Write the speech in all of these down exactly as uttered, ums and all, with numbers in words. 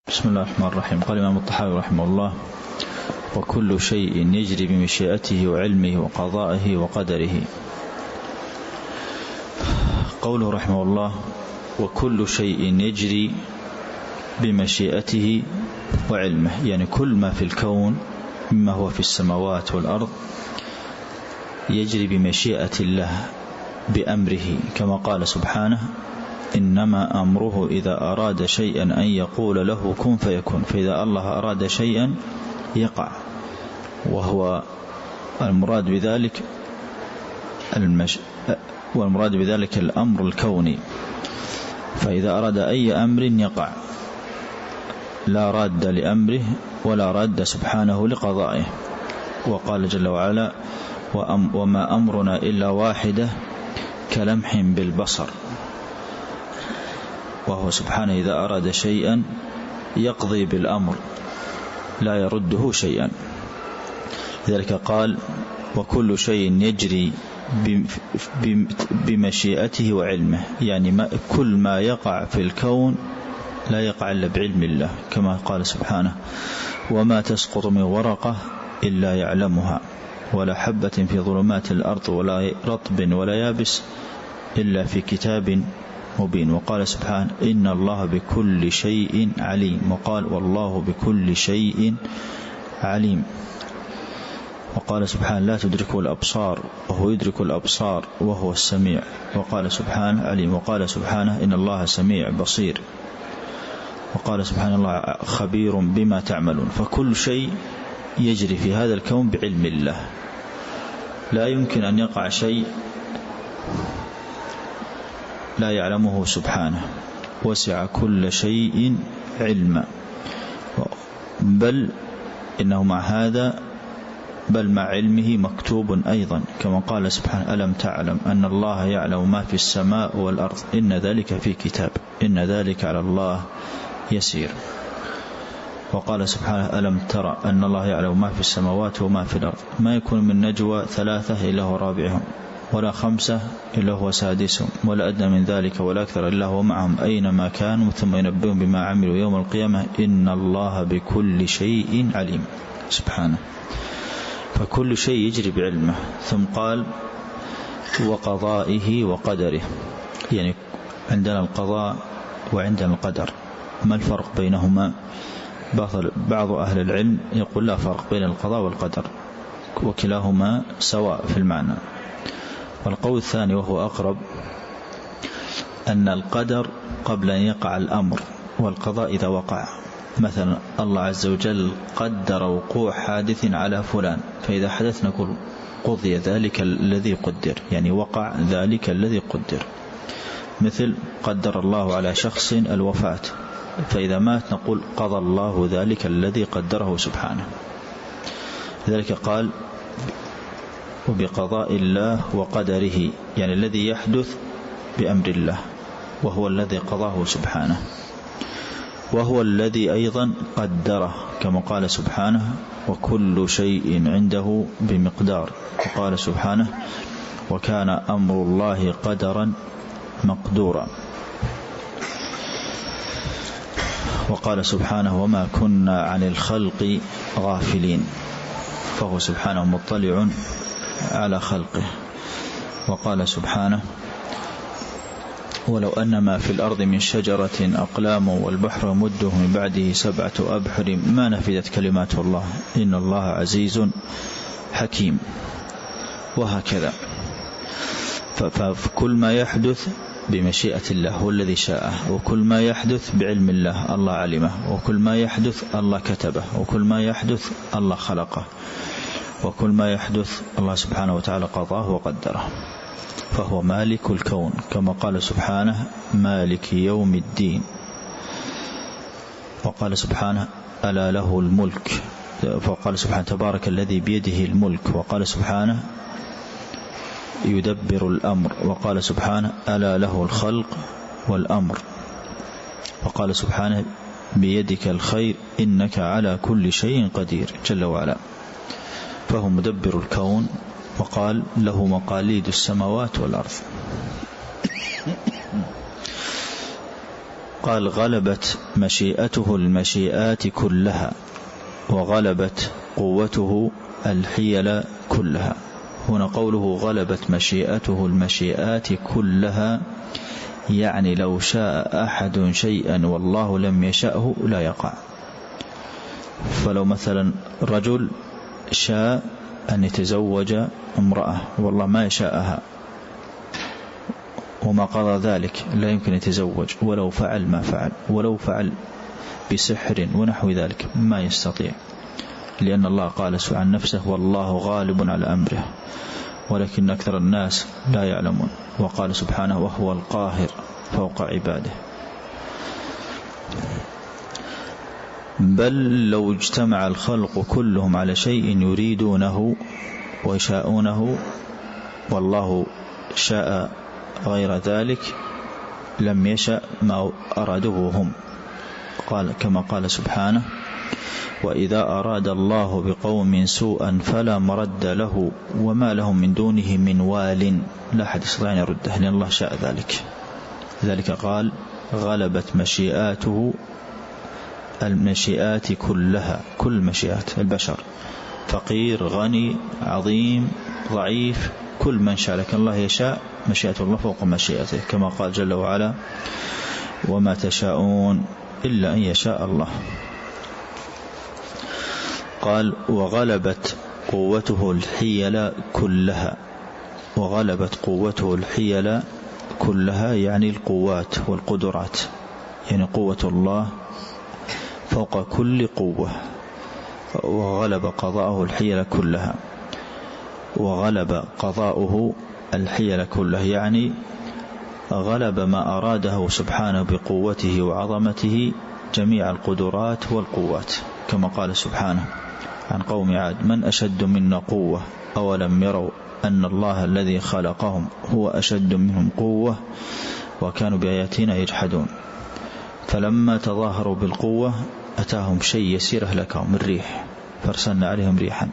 بسم الله الرحمن الرحيم. قال الإمام الطحاوي رحمه الله: وكل شيء يجري بمشيئته وعلمه وقضائه وقدره. قوله رحمه الله: وكل شيء يجري بمشيئته وعلمه، يعني كل ما في الكون مما هو في السماوات والأرض يجري بمشيئة الله بأمره، كما قال سبحانه: إنما أمره إذا أراد شيئا أن يقول له كن فيكون. فإذا الله أراد شيئا يقع، وهو المراد بذلك المش... والمراد بذلك الأمر الكوني. فإذا أراد أي أمر يقع، لا راد لأمره ولا راد سبحانه لقضائه. وقال جل وعلا: وما أمرنا إلا واحدة كلمح بالبصر. وهو سبحانه إذا أراد شيئا يقضي بالأمر لا يرده شيئا. لذلك قال: وكل شيء يجري بمشيئته وعلمه، يعني ما كل ما يقع في الكون لا يقع إلا بعلم الله، كما قال سبحانه: وما تسقط من ورقة إلا يعلمها ولا حبة في ظلمات الأرض ولا رطب ولا يابس إلا في كتاب مبين. وقال سبحانه: إن الله بكل شيء عليم. وقال: والله بكل شيء عليم. وقال سبحانه: لا تدركه الأبصار وهو يدرك الأبصار وهو السميع. وقال سبحانه: عليم. وقال سبحانه: إن الله سميع بصير. وقال سبحانه: الله خبير بما تعملون. فكل شيء يجري في هذا الكون بعلم الله، لا يمكن أن يقع شيء لا يعلمه سبحانه، وسع كل شيء علما. بل إنه مع هذا بل مع علمه مكتوب أيضا، كما قال سبحانه: ألم تعلم أن الله يعلم ما في السماء والأرض إن ذلك في كتاب إن ذلك على الله يسير. وقال سبحانه: ألم ترى أن الله يعلم ما في السماوات وما في الأرض ما يكون من نجوى ثلاثة إلا هو رابعهم ولا خمسة إلا هو سادسهم ولا أدنى من ذلك ولا أكثر إلا هو معهم أينما كانوا ثم ينبئهم بما عملوا يوم القيامة إن الله بكل شيء عليم. سبحانه. فكل شيء يجري بعلمه. ثم قال: وقضائه وقدره، يعني عندنا القضاء وعندنا القدر، ما الفرق بينهما؟ بعض أهل العلم يقول لا فرق بين القضاء والقدر، وكلاهما سواء في المعنى. والقول الثاني وهو أقرب أن القدر قبل أن يقع الأمر، والقضاء إذا وقع. مثلا الله عز وجل قدر وقوع حادث على فلان، فإذا حدث نقول قضي ذلك الذي قدر، يعني وقع ذلك الذي قدر. مثل قدر الله على شخص الوفاة، فإذا مات نقول قضى الله ذلك الذي قدره سبحانه. لذلك قال: وبقضاء الله وقدره، يعني الذي يحدث بأمر الله وهو الذي قضاه سبحانه، وهو الذي أيضا قدره، كما قال سبحانه: وكل شيء عنده بمقدار. وقال سبحانه: وكان أمر الله قدرا مقدورا. وقال سبحانه: وما كنا عن الخلق غافلين. فهو سبحانه مطلع على خلقه. وقال سبحانه: ولو أن ما في الأرض من شجرة أقلام والبحر مده من بعده سبعة أبحر ما نفدت كلمات الله إن الله عزيز حكيم. وهكذا. فكل ما يحدث بمشيئة الله هو الذي شاءه، وكل ما يحدث بعلم الله الله علمه، وكل ما يحدث الله كتبه، وكل ما يحدث الله خلقه، وكل ما يحدث الله سبحانه وتعالى قضاه وقدره. فهو مالك الكون، كما قال سبحانه: مالك يوم الدين. وقال سبحانه: ألا له الملك. فقال سبحانه: تبارك الذي بيده الملك. وقال سبحانه: يدبر الأمر. وقال سبحانه: ألا له الخلق والأمر. وقال سبحانه: بيدك الخير إنك على كل شيء قدير جل وعلا. فهو مدبر الكون. وقال: له مقاليد السماوات والأرض. قال غلبت مشيئته المشيئات كلها وغلبت قوته الحيل كلها. هنا قوله غلبت مشيئته المشيئات كلها يعني لو شاء أحد شيئا والله لم يشأه لا يقع. فلو مثلا رجل شاء أن يتزوج امرأة والله ما يشاءها وما قضى ذلك لا يمكن يتزوج، ولو فعل ما فعل، ولو فعل بسحر ونحو ذلك ما يستطيع، لأن الله قال عن نفسه والله غالب على أمره، ولكن أكثر الناس لا يعلمون. وقال سبحانه وهو القاهر فوق عباده. بل لو اجتمع الخلق كلهم على شيء يريدونه ويشاءونه والله شاء غير ذلك لم يشأ ما أرادوه هم. قال كما قال سبحانه وإذا أراد الله بقوم سوءا فلا مرد له وما لهم من دونه من وال، لا أحد يستطيع أن يرده لأن الله شاء ذلك. ذلك قال غلبت مشيئاته المشيئات كلها، كل مشيئات البشر، فقير غني عظيم ضعيف، كل من شاء، لكن الله يشاء مشيئة الله فوق مشيئته، كما قال جل وعلا وما تشاءون إلا أن يشاء الله. قال وغلبت قوته الحيل كلها، وغلبت قوته الحيل كلها يعني القوات والقدرات، يعني قوة الله فوق كل قوة. وغلب قضاءه الحيل كلها، وغلب قضاؤه الحيل كلها يعني غلب ما أراده سبحانه بقوته وعظمته جميع القدرات والقوات، كما قال سبحانه عن قوم عاد من أشد منا قوة أولم يروا أن الله الذي خلقهم هو أشد منهم قوة وكانوا بآياتنا يجحدون. فلما تظاهروا بالقوة أتاهم شيء يسير أهلكهم الريح فارسلنا عليهم ريحا.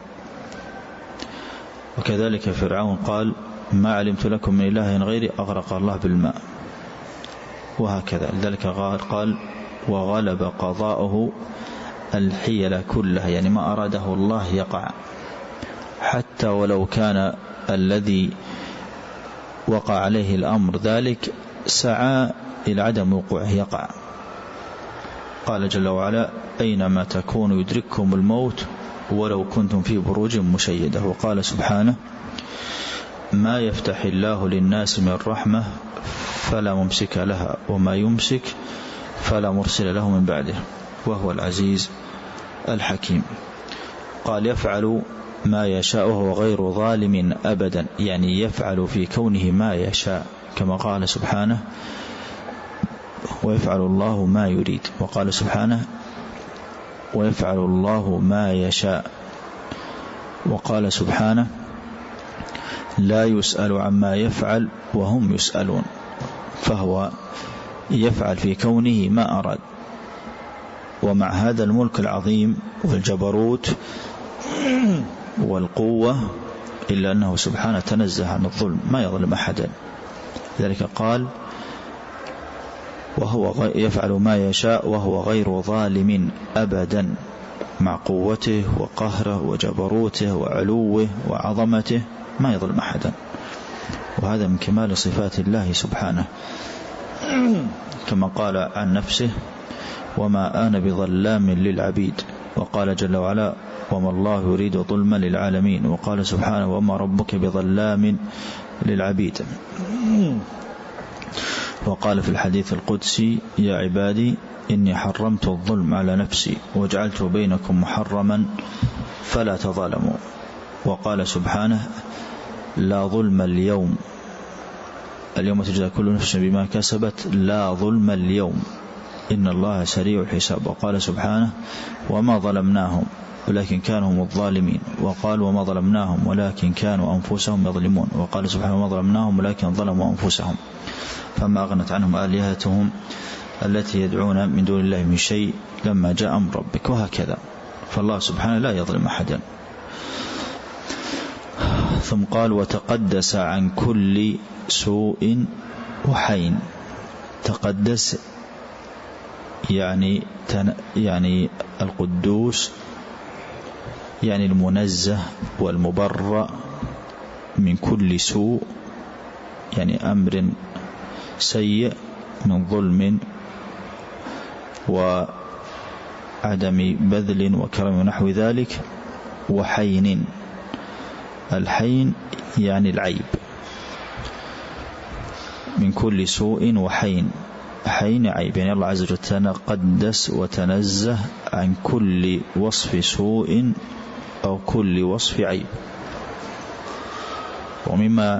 وكذلك فرعون قال ما علمت لكم من إله غيري أغرق الله بالماء، وهكذا. لذلك قال وغلب قضاؤه الحيل كلها، يعني ما أراده الله يقع، حتى ولو كان الذي وقع عليه الأمر ذلك سعى إلى عدم وقوعه يقع. قال جل وعلا أينما تكونوا يدرككم الموت ولو كنتم في بروج مشيدة. وقال سبحانه ما يفتح الله للناس من رحمة فلا ممسك لها وما يمسك فلا مرسل له من بعده وهو العزيز الحكيم. قال يفعل ما يشاء وهو غير ظالم أبدا، يعني يفعل في كونه ما يشاء، كما قال سبحانه ويفعل الله ما يريد. وقال سبحانه ويفعل الله ما يشاء. وقال سبحانه لا يسأل عما يفعل وهم يسألون، فهو يفعل في كونه ما أراد. ومع هذا الملك العظيم والجبروت والقوة إلا أنه سبحانه تنزه عن الظلم، ما يظلم أحدا. ذلك قال وهو يفعل ما يشاء وهو غير ظالم أبدا، مع قوته وقهره وجبروته وعلوه وعظمته ما يظلم أحدا. وهذا من كمال صفات الله سبحانه، كما قال عن نفسه وما أنا بظلام للعبيد. وقال جل وعلا وما الله يريد ظلما للعالمين. وقال سبحانه وما ربك بظلام للعبيد. وقال في الحديث القدسي يا عبادي إني حرمت الظلم على نفسي وجعلت بينكم محرما فلا تظالموا. وقال سبحانه لا ظلم اليوم، اليوم تجزى كل نفس بما كسبت لا ظلم اليوم إن الله سريع الحساب. وقال سبحانه وما ظلمناهم ولكن كانوا هم الظالمين. وقال وما ظلمناهم ولكن كانوا أنفسهم يظلمون. وقال سبحانه وما ظلمناهم ولكن ظلموا أنفسهم فما أغنت عنهم آلهتهم التي يدعون من دون الله من شيء لما جاء أمر ربك. وهكذا، فالله سبحانه لا يظلم أحدا. ثم قال وتقدس عن كل سوء وحين. تقدس يعني يعني القدوس يعني المنزه والمبرأ من كل سوء، يعني أمر سيء من ظلم وعدم بذل وكرم ونحو ذلك. وحين، الحين يعني العيب، من كل سوء وحين، حين عيب، يعني الله عز وجل تقدس وتنزه عن كل وصف سوء أو كل وصف عيب. ومما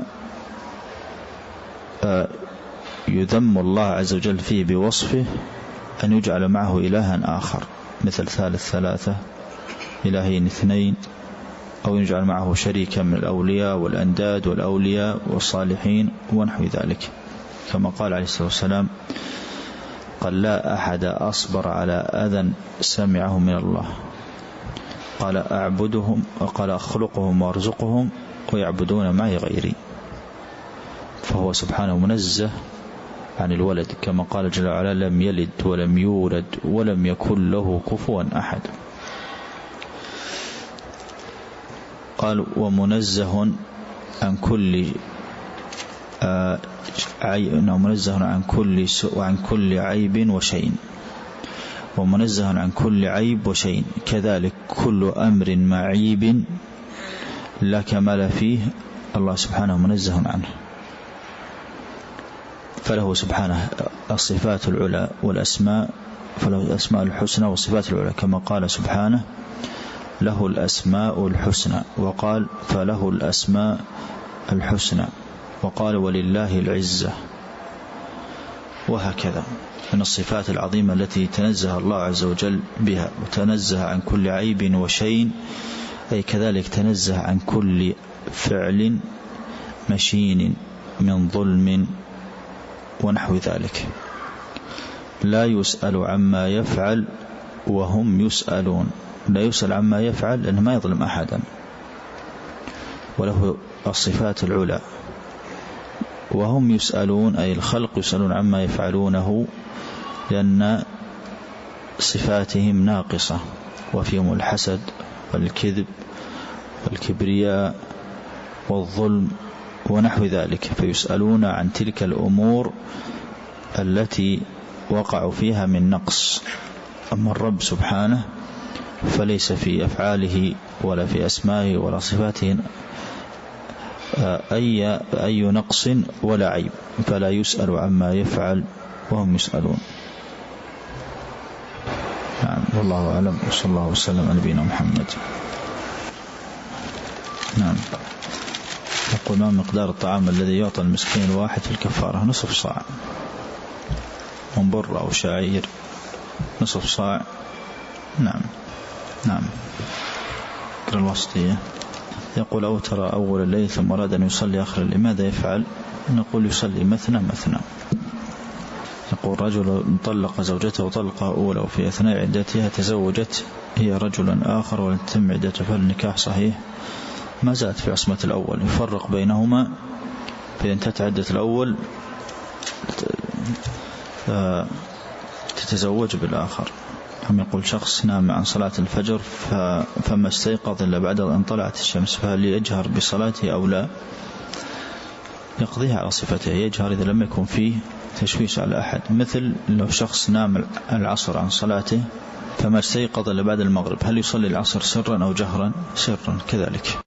يذم الله عز وجل فيه بوصفه أن يجعل معه إلها آخر، مثل ثالث ثلاثة، إلهين اثنين، أو يجعل معه شريكا من الأولياء والأنداد والأولياء والصالحين ونحو ذلك، كما قال عليه الصلاة والسلام: قال لا أحد أصبر على أذى سمعه من الله، قال أعبدهم، وقال أخلقهم وأرزقهم ويعبدون معي غيري. فهو سبحانه منزه عن الولد، كما قال جل وعلا: لم يلد ولم يولد ولم يكن له كفوا أحد. قال: ومنزه عن كل عيب، منزه عن كل وعن كل عيب وشيء، ومنزه عن كل عيب وشيء، كذلك كل أمر معيب لا كمال فيه الله سبحانه منزه عنه. فله سبحانه الصفات العلى والأسماء، فله الأسماء الحسنى والصفات العلى، كما قال سبحانه: له الأسماء الحسنى، وقال: فله الأسماء الحسنى، وقال: ولله العزة. وهكذا من الصفات العظيمة التي تنزه الله عز وجل بها، وتنزه عن كل عيب وشيء، أي كذلك تنزه عن كل فعل مشين من ظلم ونحو ذلك. لا يسأل عما يفعل وهم يسألون، لا يسأل عما يفعل لأنه ما يظلم أحدا، وله الصفات العلى. وهم يسألون أي الخلق يسألون عما يفعلونه، لأن صفاتهم ناقصة، وفيهم الحسد والكذب والكبرياء والظلم ونحو ذلك، فيسألون عن تلك الأمور التي وقعوا فيها من نقص. أما الرب سبحانه فليس في أفعاله ولا في أسمائه ولا صفاته أي, أي نقص ولا عيب، فلا يسأل عما يفعل وهم يسألون. نعم، والله أعلم، وصلى الله وسلم على نبينا محمد. نعم. يقول: ما مقدار الطعام الذي يعطى المسكين الواحد في الكفارة؟ نصف صاع من بر أو شعير، نصف صاع. نعم نعم. ذكر الوسطية. يقول: أوتر أول الليل ثم أراد أن يصلي آخر الليل، ماذا يفعل؟ نقول: يصلي مثنى مثنى. يقول: رجل طلق زوجته طلقة أولى وفي أثناء عدتها تزوجت هي رجلا آخر ولم تتم عدتها، فالنكاح صحيح؟ ما زالت في عصمة الأول، يفرق بينهما، فإذا انتهت عدة الأول تتزوج بالآخر. هم يقول: شخص نام عن صلاة الفجر فما استيقظ إلا بعد أن طلعت الشمس، فهل يجهر بصلاته أو لا؟ يقضيها على صفته، يجهر إذا لم يكن فيه تشويش على أحد. مثل لو شخص نام العصر عن صلاته فما استيقظ إلا بعد المغرب، هل يصلي العصر سرا أو جهرا؟ سرا كذلك.